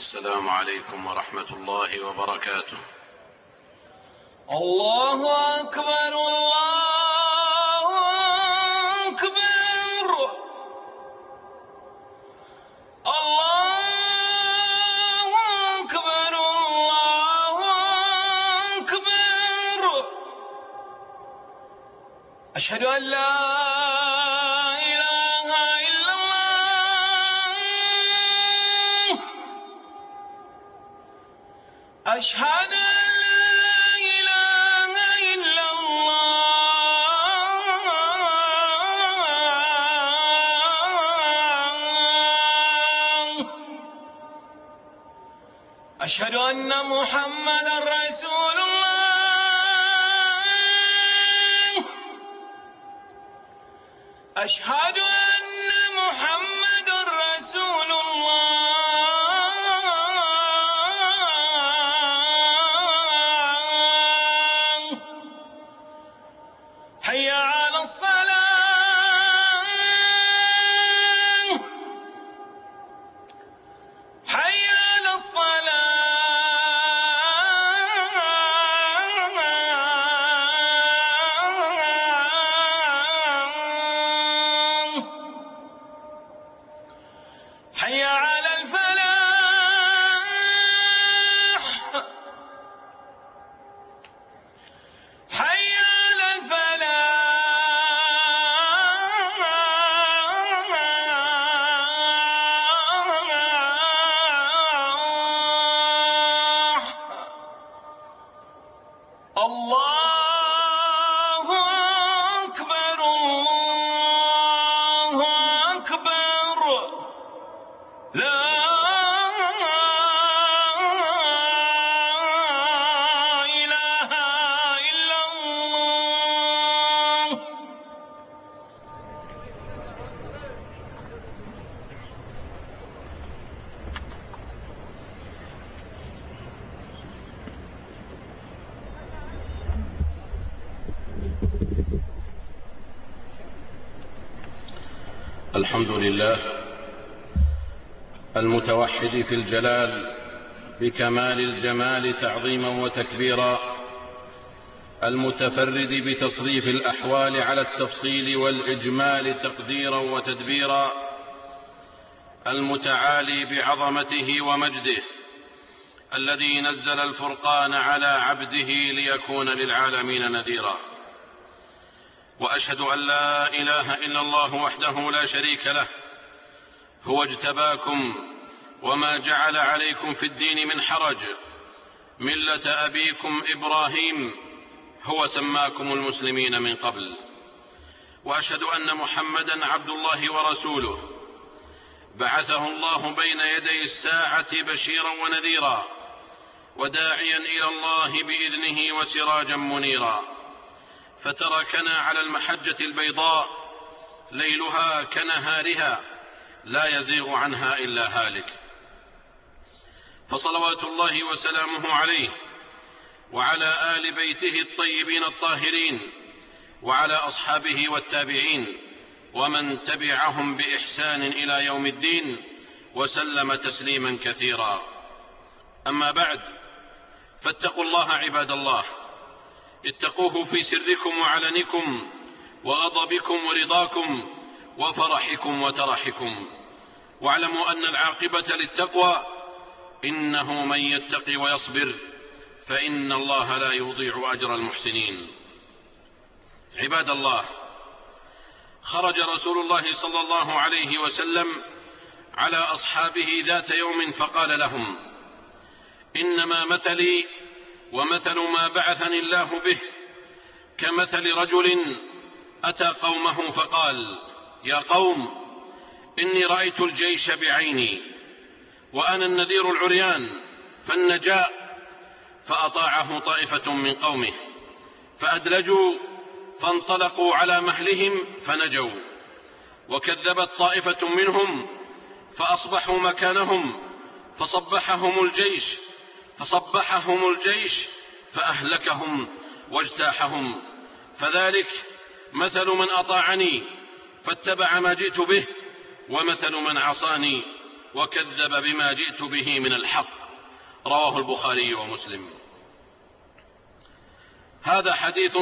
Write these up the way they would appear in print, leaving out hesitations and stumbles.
السلام عليكم ورحمة الله وبركاته. الله أكبر الله أكبر الله أكبر الله أكبر. أشهد أن لا إله إلا الله. أشهد أشهد أن محمدًا رسول الله. أشهد أن محمدًا رسول الله. حي على الصلاة. حي على الصلاة. حي على الفلاح. حي على الفلاح. الله أكبر الله أكبر. لا إله إلا الله. الحمد لله المتوحد في الجلال بكمال الجمال تعظيما وتكبيرا، المتفرد بتصريف الأحوال على التفصيل والإجمال تقديرا وتدبيرا، المتعالي بعظمته ومجده، الذي نزل الفرقان على عبده ليكون للعالمين نذيرا. وأشهد أن لا إله إلا الله وحده لا شريك له، هو اجتباكم وما جعل عليكم في الدين من حرج، ملة أبيكم إبراهيم هو سماكم المسلمين من قبل. وأشهد أن محمدًا عبد الله ورسوله، بعثه الله بين يدي الساعة بشيرا ونذيرا، وداعيا إلى الله بإذنه وسراجا منيرا، فتركنا على المحجة البيضاء ليلها كنهارها لا يزيغ عنها إلا هالك. فصلوات الله وسلامه عليه وعلى آل بيته الطيبين الطاهرين وعلى أصحابه والتابعين ومن تبعهم بإحسان إلى يوم الدين وسلم تسليما كثيرا. أما بعد، فاتقوا الله عباد الله، اتقوه في سركم وعلنكم وغضبكم ورضاكم وفرحكم وترحكم، واعلموا أن العاقبة للتقوى، إنه من يتقي ويصبر فإن الله لا يضيع أجر المحسنين. عباد الله، خرج رسول الله صلى الله عليه وسلم على أصحابه ذات يوم فقال لهم: إنما مثلي ومثل ما بعثني الله به كمثل رجل أتى قومه فقال: يا قوم، إني رأيت الجيش بعيني وأنا النذير العريان فالنجاء. فأطاعه طائفة من قومه فأدلجوا فانطلقوا على مهلهم فنجوا، وكذبت طائفة منهم فأصبحوا مكانهم فصبحهم الجيش فأهلكهم واجتاحهم. فذلك مثل من أطاعني فاتبع ما جئت به، ومثل من عصاني وكذب بما جئت به من الحق. رواه البخاري ومسلم. هذا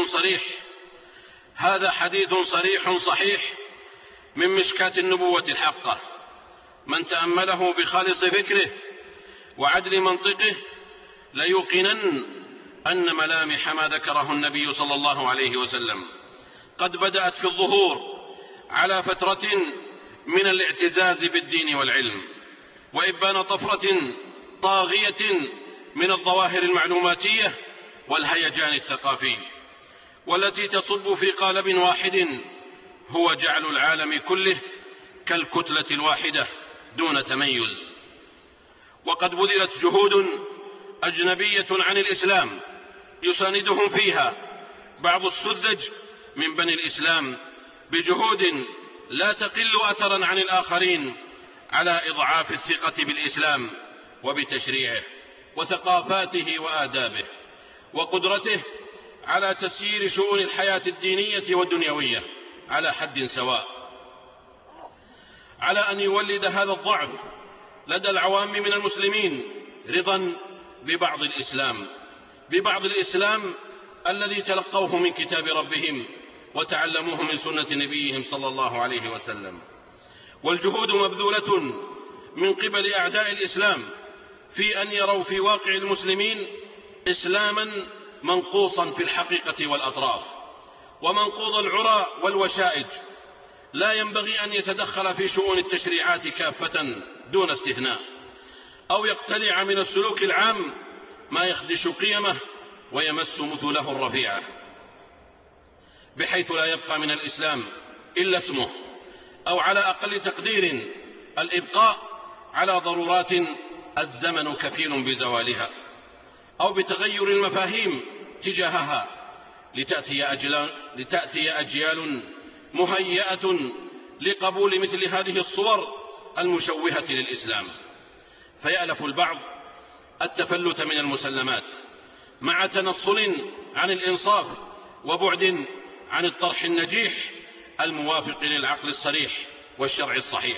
حديث صريح صحيح من مشكاة النبوة الحقة، من تأمله بخالص فكره وعدل منطقه ليوقنن أن ملامح ما ذكره النبي صلى الله عليه وسلم قد بدأت في الظهور على فترة من الاعتزاز بالدين والعلم، وإبان طفرة طاغية من الظواهر المعلوماتية والهيجان الثقافي، والتي تصب في قالب واحد هو جعل العالم كله كالكتلة الواحدة دون تميز. وقد بذلت جهود أجنبية عن الإسلام يساندهم فيها بعض السذج من بني الإسلام بجهود لا تقل أثرا عن الآخرين على إضعاف الثقة بالإسلام وبتشريعه وثقافاته وآدابه وقدرته على تسيير شؤون الحياة الدينية والدنيوية على حد سواء، على أن يولد هذا الضعف لدى العوام من المسلمين رضا ببعض الإسلام الذي تلقوه من كتاب ربهم وتعلموه من سنة نبيهم صلى الله عليه وسلم. والجهود مبذولة من قبل أعداء الإسلام في أن يروا في واقع المسلمين إسلاما منقوصا في الحقيقة والأطراف، ومنقوض العرى والوشائج، لا ينبغي أن يتدخل في شؤون التشريعات كافة دون استثناء، أو يقتلع من السلوك العام ما يخدش قيمه ويمس مثله الرفيعة، بحيث لا يبقى من الإسلام إلا اسمه، أو على أقل تقدير الإبقاء على ضرورات الزمن كفيل بزوالها، أو بتغير المفاهيم تجاهها لتأتي أجيال مهيئة لقبول مثل هذه الصور المشوهة للإسلام، فيألف البعض التفلت من المسلمات مع تنصل عن الإنصاف وبعد عن الطرح النجيح الموافق للعقل الصريح والشرع الصحيح.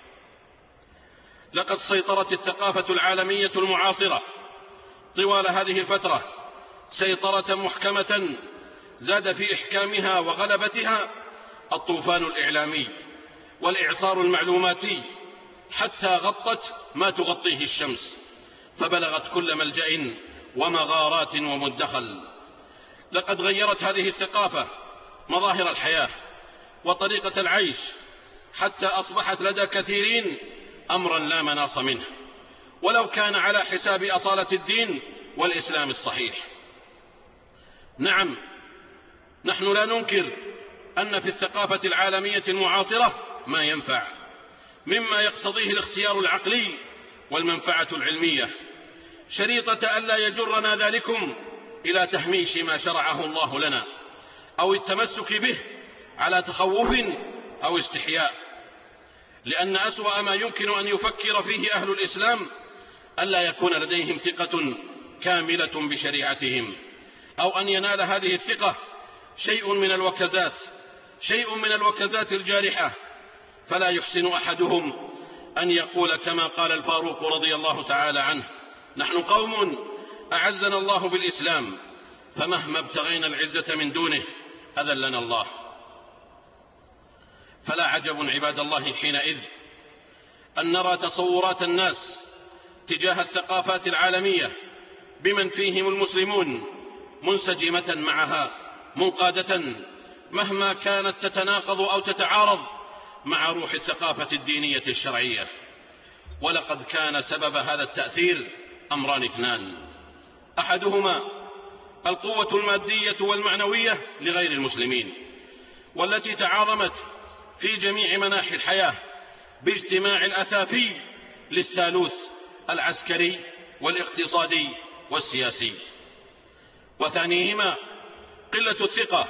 لقد سيطرت الثقافة العالمية المعاصرة طوال هذه الفترة سيطرة محكمة زاد في إحكامها وغلبتها الطوفان الإعلامي والإعصار المعلوماتي، حتى غطت ما تغطيه الشمس، فبلغت كل ملجأ ومغارات ومدخل. لقد غيرت هذه الثقافة مظاهر الحياة وطريقة العيش، حتى أصبحت لدى كثيرين أمرا لا مناص منه، ولو كان على حساب أصالة الدين والإسلام الصحيح. نعم، نحن لا ننكر أن في الثقافة العالمية المعاصرة ما ينفع، مما يقتضيه الاختيار العقلي والمنفعة العلمية، شريطة ألا يجرنا ذلكم إلى تهميش ما شرعه الله لنا أو التمسك به على تخوف أو استحياء، لأن أسوأ ما يمكن أن يفكر فيه أهل الإسلام ألا يكون لديهم ثقة كاملة بشريعتهم، أو أن ينال هذه الثقة شيء من الوكزات الجارحة، فلا يحسن أحدهم أن يقول كما قال الفاروق رضي الله تعالى عنه: نحن قوم أعزنا الله بالإسلام، فمهما ابتغينا العزة من دونه أذلنا الله. فلا عجب عباد الله حينئذ أن نرى تصورات الناس تجاه الثقافات العالمية بمن فيهم المسلمون منسجمة معها منقادة، مهما كانت تتناقض أو تتعارض مع روح الثقافة الدينية الشرعية. ولقد كان سبب هذا التأثير أمران اثنان: أحدهما القوة المادية والمعنوية لغير المسلمين، والتي تعاظمت في جميع مناحي الحياة باجتماع الأثافي للثالوث العسكري والاقتصادي والسياسي. وثانيهما قلة الثقة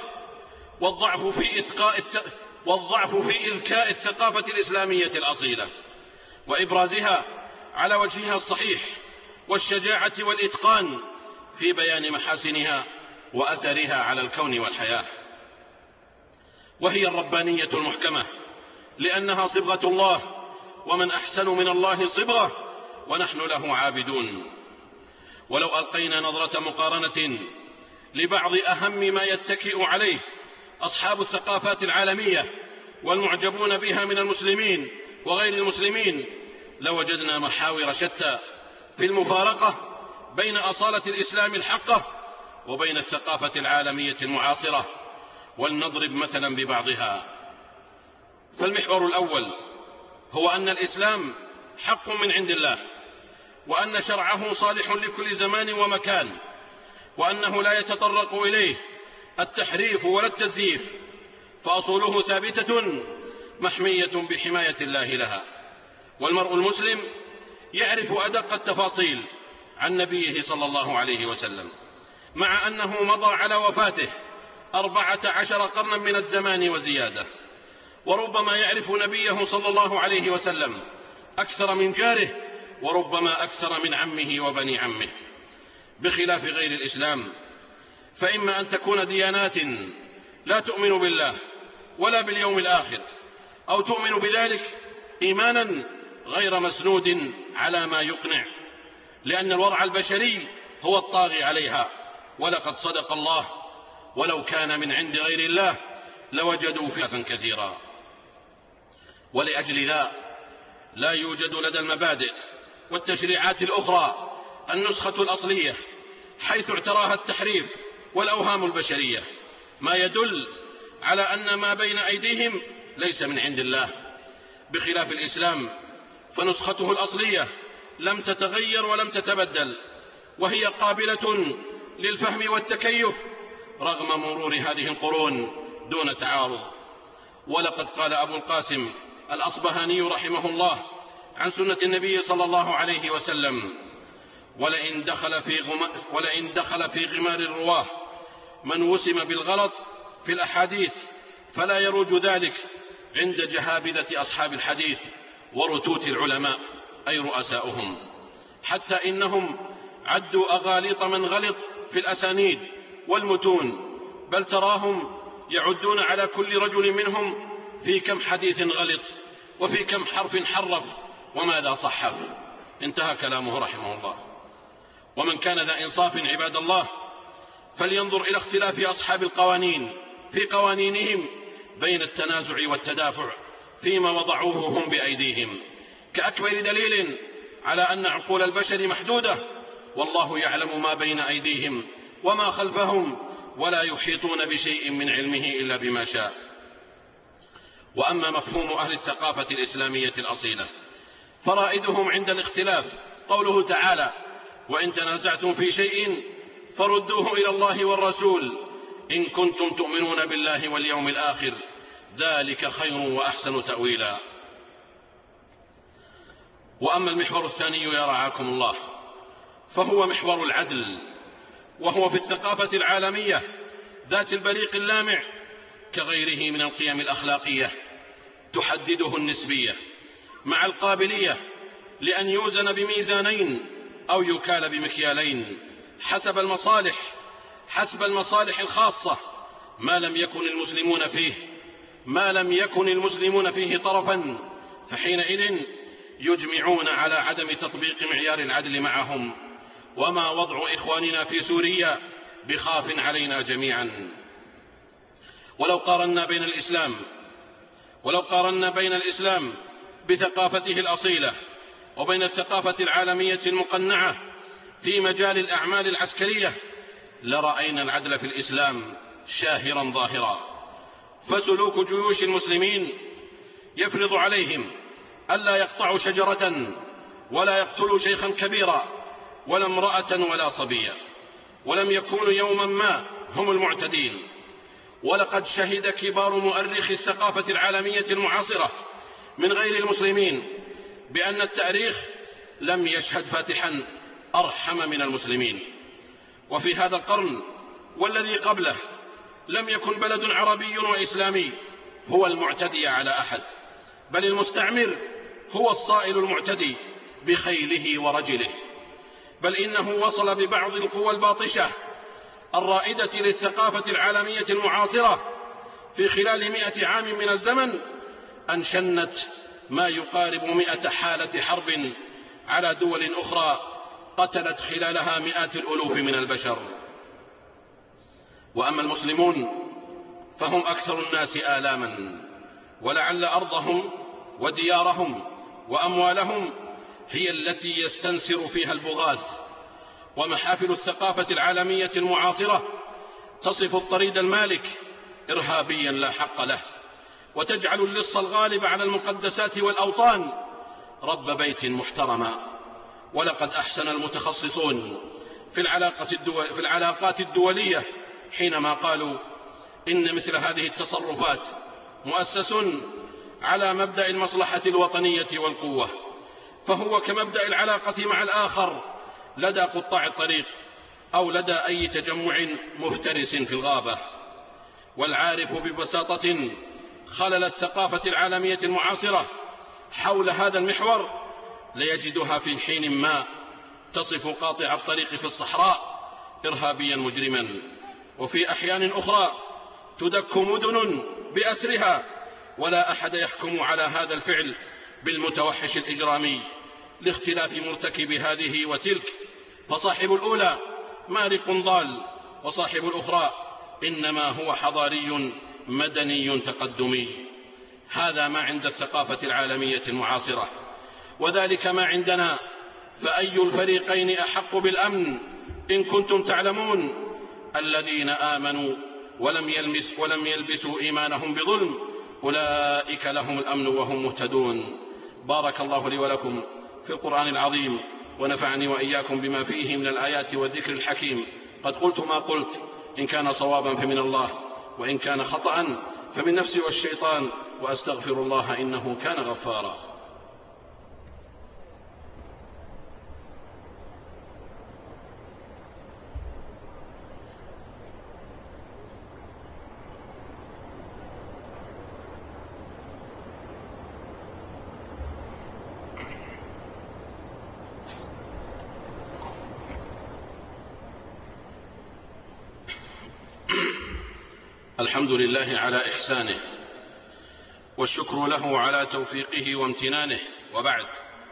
والضعف في إذكاء الثقافة الإسلامية الأصيلة وإبرازها على وجهها الصحيح، والشجاعة والإتقان في بيان محاسنها وأثرها على الكون والحياة. وهي الربانية المحكمة، لأنها صبغة الله ومن أحسن من الله صبغة ونحن له عابدون. ولو ألقينا نظرة مقارنة لبعض أهم ما يتكئ عليه أصحاب الثقافات العالمية والمعجبون بها من المسلمين وغير المسلمين لوجدنا محاور شتى في المفارقة بين أصالة الإسلام الحقة وبين الثقافة العالمية المعاصرة. ولنضرب مثلا ببعضها. فالمحور الأول هو أن الإسلام حق من عند الله، وأن شرعه صالح لكل زمان ومكان، وأنه لا يتطرق إليه التحريف ولا التزييف، فأصوله ثابتة محمية بحماية الله لها. والمرء المسلم يعرف أدق التفاصيل عن نبيه صلى الله عليه وسلم، مع أنه مضى على وفاته 14 قرنا من الزمان وزيادة، وربما يعرف نبيه صلى الله عليه وسلم أكثر من جاره، وربما أكثر من عمه وبني عمه. بخلاف غير الإسلام، فإما أن تكون ديانات لا تؤمن بالله ولا باليوم الآخر، أو تؤمن بذلك إيمانا غير مسنود على ما يقنع، لأن الوضع البشري هو الطاغي عليها. ولقد صدق الله: ولو كان من عند غير الله لوجدوا فيه كثيرا. ولأجل ذا لا يوجد لدى المبادئ والتشريعات الأخرى النسخة الأصلية، حيث اعتراها التحريف والأوهام البشرية، ما يدل على أن ما بين أيديهم ليس من عند الله. بخلاف الإسلام، فنسخته الأصلية لم تتغير ولم تتبدل، وهي قابلة للفهم والتكيف رغم مرور هذه القرون دون تعارض. ولقد قال أبو القاسم الأصبهاني رحمه الله عن سنة النبي صلى الله عليه وسلم: ولئن دخل في غمار الرواه من وسم بالغلط في الأحاديث فلا يروج ذلك عند جهابذة أصحاب الحديث ورتوت العلماء، أي رؤساؤهم، حتى إنهم عدوا أغاليط من غلط في الأسانيد والمتون، بل تراهم يعدون على كل رجل منهم في كم حديث غلط وفي كم حرف حرف وماذا صحف. انتهى كلامه رحمه الله. ومن كان ذا إنصاف عباد الله فلينظر إلى اختلاف أصحاب القوانين في قوانينهم بين التنازع والتدافع فيما وضعوه هم بأيديهم، كأكبر دليل على أن عقول البشر محدودة، والله يعلم ما بين أيديهم وما خلفهم، ولا يحيطون بشيء من علمه إلا بما شاء. وأما مفهوم أهل الثقافة الإسلامية الأصيلة فرائدهم عند الاختلاف قوله تعالى: وإن تنازعتم في شيء فردوه إلى الله والرسول إن كنتم تؤمنون بالله واليوم الآخر ذلك خير وأحسن تأويلا. وأما المحور الثاني يا رعاكم الله فهو محور العدل، وهو في الثقافة العالمية ذات البريق اللامع كغيره من القيم الأخلاقية تحدده النسبية مع القابلية لأن يوزن بميزانين أو يكال بمكيالين حسب المصالح الخاصة، ما لم يكن المسلمون فيه طرفا، فحينئذ يجمعون على عدم تطبيق معيار العدل معهم. وما وضع إخواننا في سوريا بخاف علينا جميعا. ولو قارنا بين الإسلام بثقافته الأصيلة وبين الثقافة العالمية المقنعة في مجال الأعمال العسكرية لرأينا العدل في الإسلام شاهرا ظاهرا. فسلوك جيوش المسلمين يفرض عليهم ألا يقطعوا شجرة ولا يقتلوا شيخا كبيرا ولا امرأة ولا صبيا، ولم يكونوا يوما ما هم المعتدين. ولقد شهد كبار مؤرخي الثقافة العالمية المعاصرة من غير المسلمين بأن التاريخ لم يشهد فاتحا أرحم من المسلمين. وفي هذا القرن والذي قبله لم يكن بلد عربي وإسلامي هو المعتدي على أحد، بل المستعمر هو الصائل المعتدي بخيله ورجله. بل إنه وصل ببعض القوى الباطشة الرائدة للثقافة العالمية المعاصرة في خلال 100 عام من الزمن أن شنت ما يقارب 100 حالة حرب على دول أخرى قتلت خلالها مئات الألوف من البشر. وأما المسلمون فهم أكثر الناس آلاما، ولعل أرضهم وديارهم وأموالهم هي التي يستنسر فيها البغاث. ومحافل الثقافة العالمية المعاصرة تصف الطريد المالك إرهابيا لا حق له، وتجعل اللص الغالب على المقدسات والأوطان رب بيت محترما. ولقد أحسن المتخصصون في العلاقات الدولية حينما قالوا إن مثل هذه التصرفات مؤسس على مبدأ المصلحة الوطنية والقوة، فهو كمبدأ العلاقة مع الآخر لدى قطاع الطريق أو لدى أي تجمع مفترس في الغابة. والعارف ببساطة خلل الثقافة العالمية المعاصرة حول هذا المحور ليجدها في حين ما تصف قاطع الطريق في الصحراء إرهابيا مجرما، وفي أحيان أخرى تدك مدن بأسرها ولا أحد يحكم على هذا الفعل بالمتوحش الإجرامي لاختلاف مرتكب هذه وتلك، فصاحب الأولى مارق ضال، وصاحب الأخرى إنما هو حضاري مدني تقدمي. هذا ما عند الثقافة العالمية المعاصرة، وذلك ما عندنا. فأي الفريقين أحق بالأمن إن كنتم تعلمون؟ الذين آمنوا ولم يلبسوا إيمانهم بظلم أولئك لهم الأمن وهم مهتدون. بارك الله لي ولكم في القرآن العظيم، ونفعني وإياكم بما فيه من الآيات والذكر الحكيم. قد قلت ما قلت، إن كان صوابا فمن الله، وإن كان خطأ فمن نفسي والشيطان، وأستغفر الله إنه كان غفارا. الحمد لله على إحسانه، والشكر له على توفيقه وامتنانه. وبعد،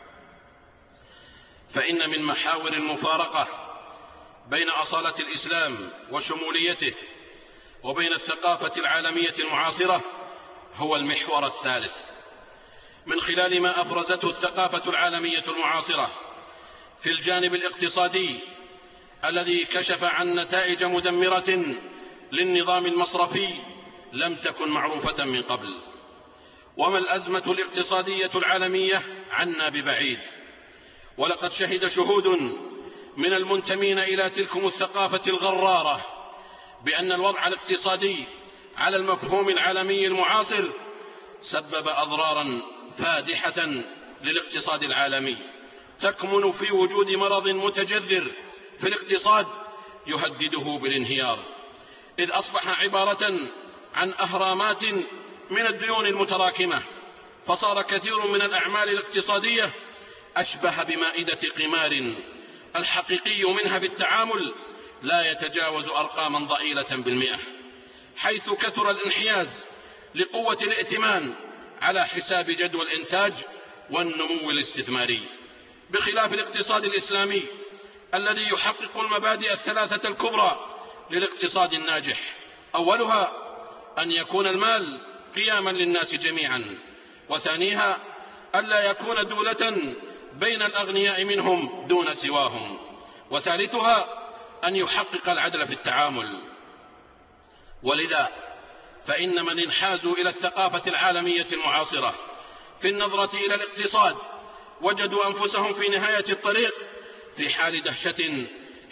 فإن من محاور المفارقة بين أصالة الإسلام وشموليته وبين الثقافة العالمية المعاصرة هو المحور الثالث، من خلال ما أفرزته الثقافة العالمية المعاصرة في الجانب الاقتصادي الذي كشف عن نتائج مدمرة للنظام المصرفي لم تكن معروفة من قبل. وما الأزمة الاقتصادية العالمية عنا ببعيد، ولقد شهد شهود من المنتمين إلى تلكم الثقافة الغرارة بأن الوضع الاقتصادي على المفهوم العالمي المعاصر سبب أضرارا فادحة للاقتصاد العالمي، تكمن في وجود مرض متجذر في الاقتصاد يهدده بالانهيار، إذ أصبح عبارة عن أهرامات من الديون المتراكمة، فصار كثير من الأعمال الاقتصادية أشبه بمائدة قمار، الحقيقي منها في التعامل لا يتجاوز أرقاما ضئيلة بالمئة، حيث كثر الانحياز لقوة الائتمان على حساب جدوى الإنتاج والنمو الاستثماري، بخلاف الاقتصاد الإسلامي الذي يحقق المبادئ الثلاثة الكبرى للاقتصاد الناجح. أولها أن يكون المال قياما للناس جميعا، وثانيها ألا يكون دولة بين الأغنياء منهم دون سواهم، وثالثها أن يحقق العدل في التعامل. ولذا فإن من انحازوا إلى الثقافة العالمية المعاصرة في النظرة إلى الاقتصاد وجدوا أنفسهم في نهاية الطريق في حال دهشة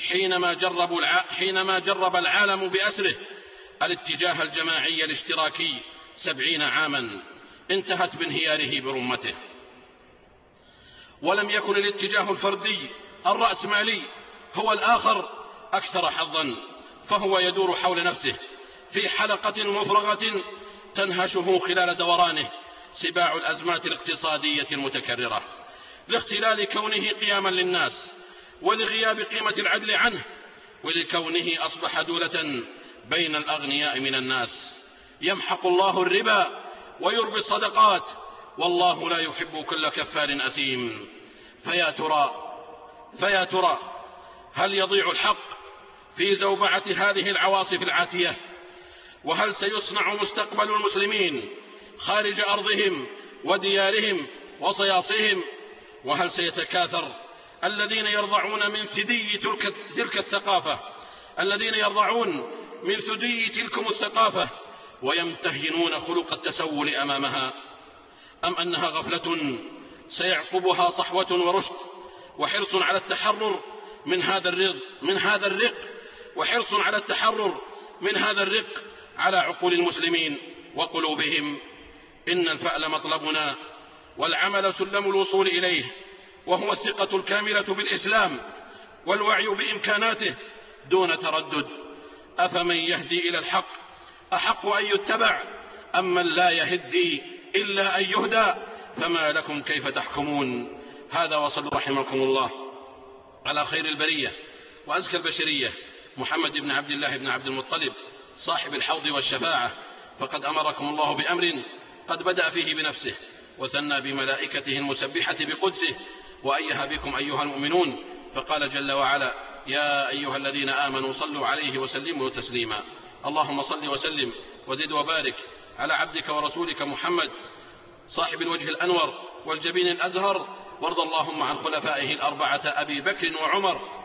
حينما جرب العالم بأسره الاتجاه الجماعي الاشتراكي 70 عاما انتهت بانهياره برمته. ولم يكن الاتجاه الفردي الرأسمالي هو الآخر أكثر حظا، فهو يدور حول نفسه في حلقة مفرغة تنهشه خلال دورانه سباع الأزمات الاقتصادية المتكررة، لاختلال كونه قياما للناس ولغياب قيمة العدل عنه، ولكونه أصبح دولة بين الأغنياء من الناس. يمحق الله الربا ويربي الصدقات والله لا يحب كل كفار أثيم. فيا ترى هل يضيع الحق في زوبعة هذه العواصف العاتية؟ وهل سيصنع مستقبل المسلمين خارج أرضهم وديارهم وصياصهم؟ وهل سيتكاثر الذين يرضعون من ثدي تلك الثقافة، الذين يرضعون من ثدي تلكم الثقافة ويمتهنون خلق التسول أمامها؟ أم أنها غفلة سيعقبها صحوة ورشد وحرص على التحرر من هذا الرق وحرص على التحرر من هذا الرق على عقول المسلمين وقلوبهم؟ إن الفأل مطلبنا والعمل سلم الوصول إليه، وهو الثقة الكاملة بالإسلام والوعي بإمكاناته دون تردد. أفمن يهدي إلى الحق أحق أن يتبع أم من لا يهدي إلا أن يهدى؟ فما لكم كيف تحكمون؟ هذا وصلوا رحمكم الله على خير البرية وأزكى البشرية محمد بن عبد الله بن عبد المطلب صاحب الحوض والشفاعة، فقد أمركم الله بأمر قد بدأ فيه بنفسه وثنى بملائكته المسبحة بقدسه وأيها بكم أيها المؤمنون، فقال جل وعلا: يا أيها الذين آمنوا صلوا عليه وسلموا تسليما. اللهم صل وسلم وزد وبارك على عبدك ورسولك محمد صاحب الوجه الأنور والجبين الأزهر، وارض اللهم عن خلفائه الأربعة أبي بكر وعمر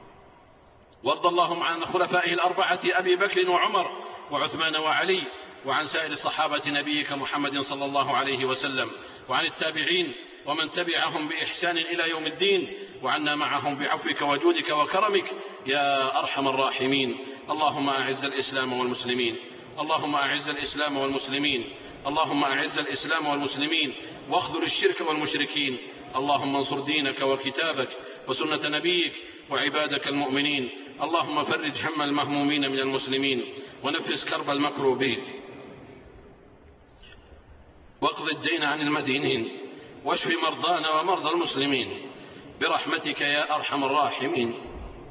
وعثمان وعلي، وعن سائر صحابة نبيك محمد صلى الله عليه وسلم، وعن التابعين ومن تبعهم بإحسان إلى يوم الدين، وعنا معهم بعفوك وجودك وكرمك يا أرحم الراحمين. اللهم أعز الإسلام والمسلمين، اللهم أعز الإسلام والمسلمين، اللهم أعز الإسلام والمسلمين واخذل الشرك والمشركين. اللهم انصر دينك وكتابك وسنة نبيك وعبادك المؤمنين. اللهم فرج هم المهمومين من المسلمين ونفس كرب المكروبين واقض الدين عن المدينين واشف مرضانا ومرضى المسلمين برحمتك يا أرحم الراحمين.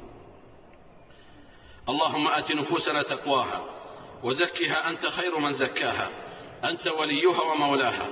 اللهم آت نفوسنا تقواها وزكها أنت خير من زكاها، أنت وليها ومولاها.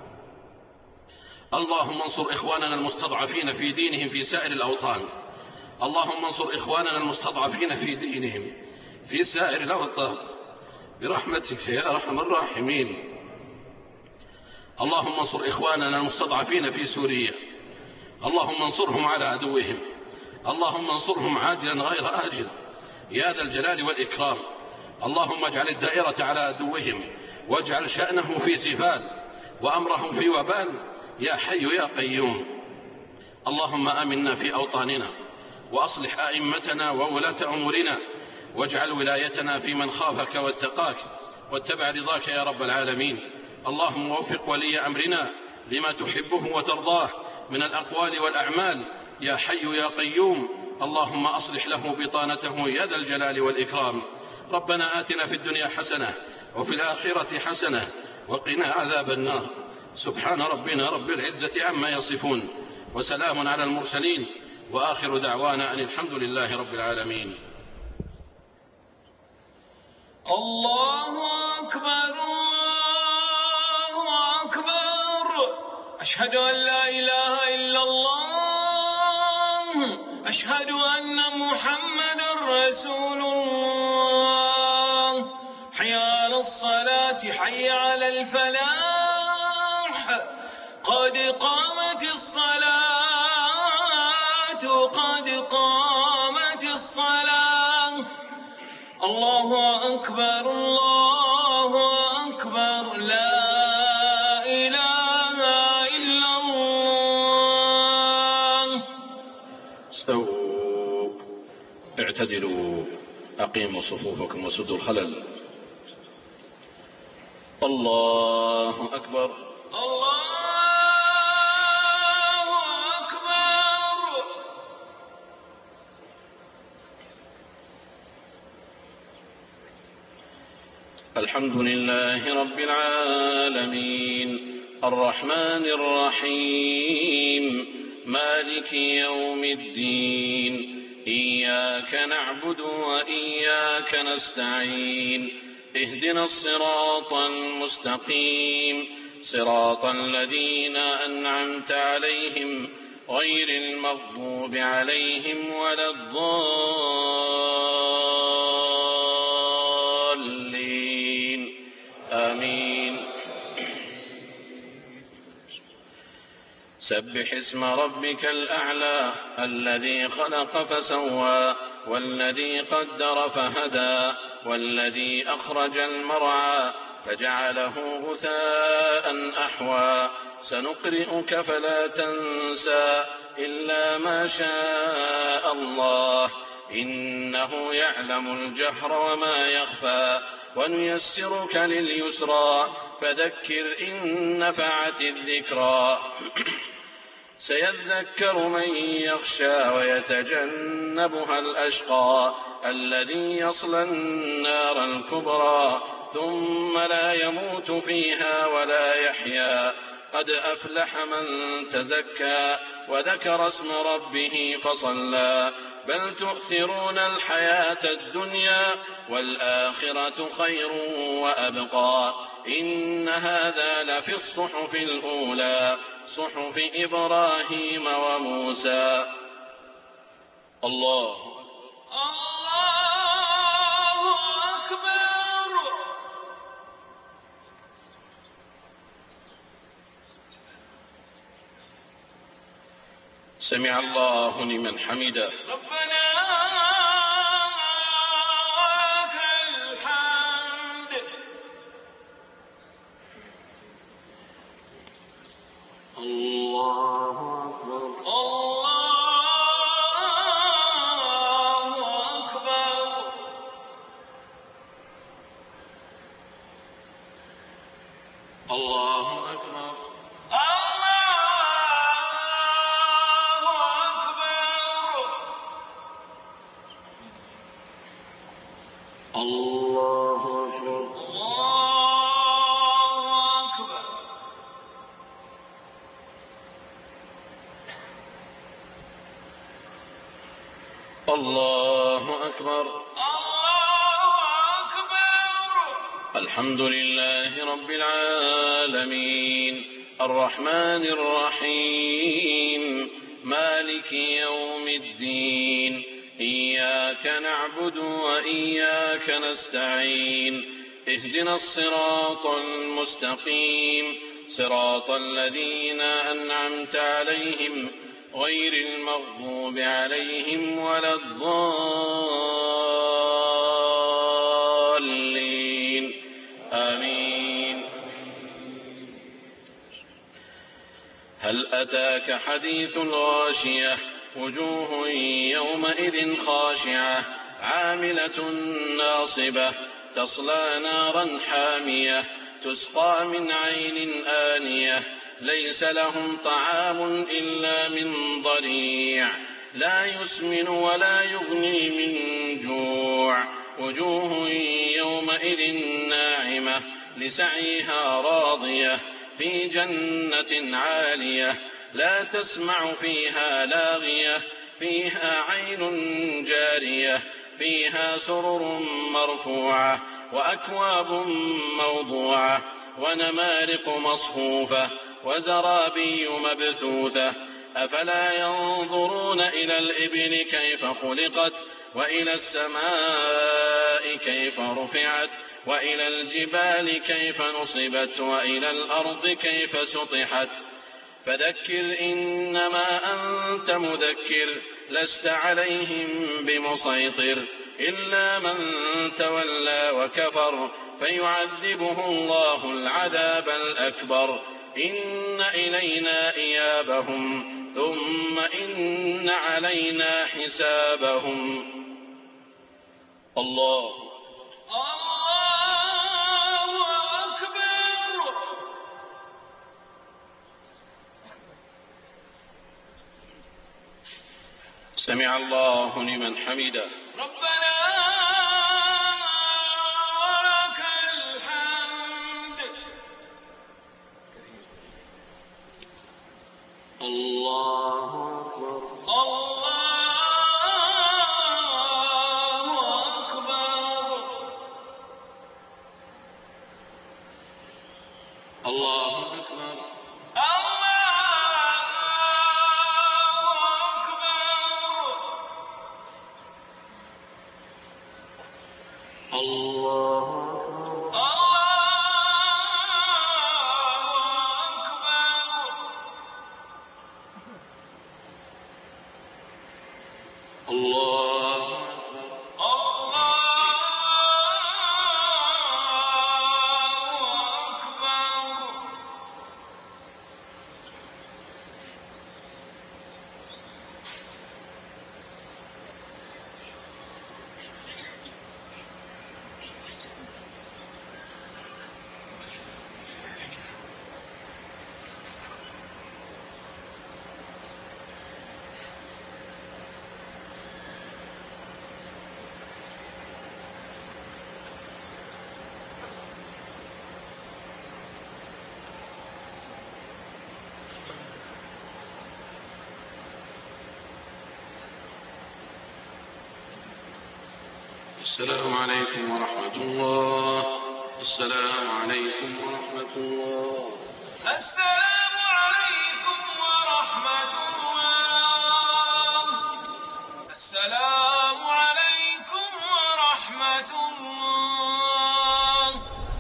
اللهم انصر إخواننا المستضعفين في دينهم في سائر الأوطان، اللهم انصر إخواننا المستضعفين في دينهم في سائر الأوطان برحمتك يا أرحم الراحمين. اللهم انصر إخواننا المستضعفين في سوريا، اللهم انصرهم على عدوهم، اللهم انصرهم عاجلا غير آجل يا ذا الجلال والإكرام. اللهم اجعل الدائرة على عدوهم واجعل شأنه في سفال وأمره في وبال يا حي يا قيوم. اللهم آمنا في أوطاننا وأصلح أئمتنا وولاة أمورنا واجعل ولايتنا في من خافك واتقاك واتبع رضاك يا رب العالمين. اللهم وفق ولي أمرنا لما تحبه وترضاه من الأقوال والأعمال يا حي يا قيوم. اللهم أصلح له بطانته يا ذا الجلال والإكرام. ربنا آتنا في الدنيا حسنة وفي الآخرة حسنة وقنا عذاب النار. سبحان ربنا رب العزة عما يصفون وسلام على المرسلين وآخر دعوانا أن الحمد لله رب العالمين. الله أكبر الله أكبر، أشهد أن لا إله إلا الله، أشهد أن محمدا رسول الله. حي على الصلاة حي على الفلاح، قد قامت الصلاة قد قامت الصلاة. الله أكبر الله أكبر، لا إله إلا الله. استووا اعتدلوا أقيموا صفوفكم وسدوا الخلل. الله أكبر الله أكبر. الحمد لله رب العالمين الرحمن الرحيم مالك يوم الدين، إياك نعبد وإياك نستعين، اهدنا الصراط المستقيم، صراط الذين أنعمت عليهم غير المغضوب عليهم ولا الضالين آمين. سبح اسم ربك الأعلى الذي خلق فسوى والذي قدر فهدى والذي أخرج المرعى فجعله غثاء أحوى سنقرئك فلا تنسى إلا ما شاء الله إنه يعلم الجهر وما يخفى ونيسرك لليسرى فذكر إن نفعت الذكرى سيذكر من يخشى ويتجنبها الأشقى الذي يصلى النار الكبرى ثم لا يموت فيها ولا يحيا قد أفلح من تزكى وذكر اسم ربه فصلى بل تؤثرون الحياة الدنيا والآخرة خير وأبقى إن هذا لفي الصحف الأولى صحف إبراهيم وموسى. الله أكبر. سمع الله لمن حمده. ربنا لك الحمد. الله أكبر. الله أكبر. الله أكبر. الله أكبر. الله أكبر. الحمد لله رب العالمين الرحمن الرحيم مالك يوم الدين إياك نعبد وإياك نستعين اهدنا الصراط المستقيم صراط الذين أنعمت عليهم غير المغضوب عليهم ولا الضالين آمين. هل أتاك حديث الغاشية وجوه يومئذ خاشعة عاملة ناصبة تصلى نارا حامية تسقى من عين آنية ليس لهم طعام إلا من ضريع لا يسمن ولا يغني من جوع وجوه يومئذ ناعمة لسعيها راضية في جنة عالية لا تسمع فيها لاغية فيها عين جارية فيها سرر مرفوعة وأكواب موضوعة ونمارق مصفوفة وزرابي مبثوثة أفلا ينظرون إلى الإبل كيف خلقت وإلى السماء كيف رفعت وإلى الجبال كيف نصبت وإلى الأرض كيف سطحت فذكر إنما أنت مذكر لست عليهم بمسيطر إلا من تولى وكفر فيعذبه الله العذاب الأكبر إن إلينا إيابهم ثم إن علينا حسابهم. الله أكبر. سمع الله لمن حمده. ربنا لك الحمد. الله أكبر. الله أكبر. الله الله أكبر. السلام عليكم ورحمة الله. السلام عليكم ورحمة الله. السلام عليكم ورحمة الله. السلام عليكم ورحمة الله.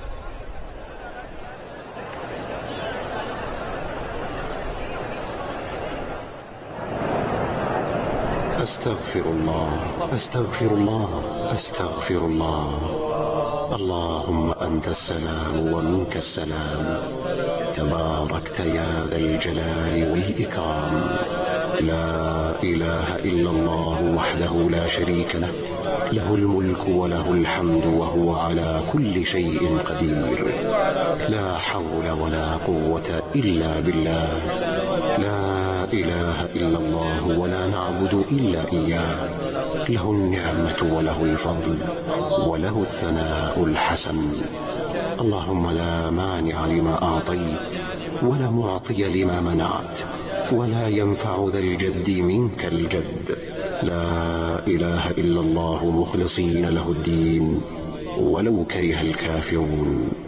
أستغفر الله أستغفر الله أستغفر الله. اللهم أنت السلام ومنك السلام، تباركت يا ذا الجلال والإكرام. لا إله إلا الله وحده لا شريك له، له الملك وله الحمد وهو على كل شيء قدير. لا حول ولا قوة إلا بالله. لا إله إلا الله ولا نعبد إلا إياه. له النعمة وله الفضل وله الثناء الحسن. اللهم لا مانع لما أعطيت ولا معطي لما منعت ولا ينفع ذا الجد منك الجد. لا إله إلا الله مخلصين له الدين ولو كره الكافرون.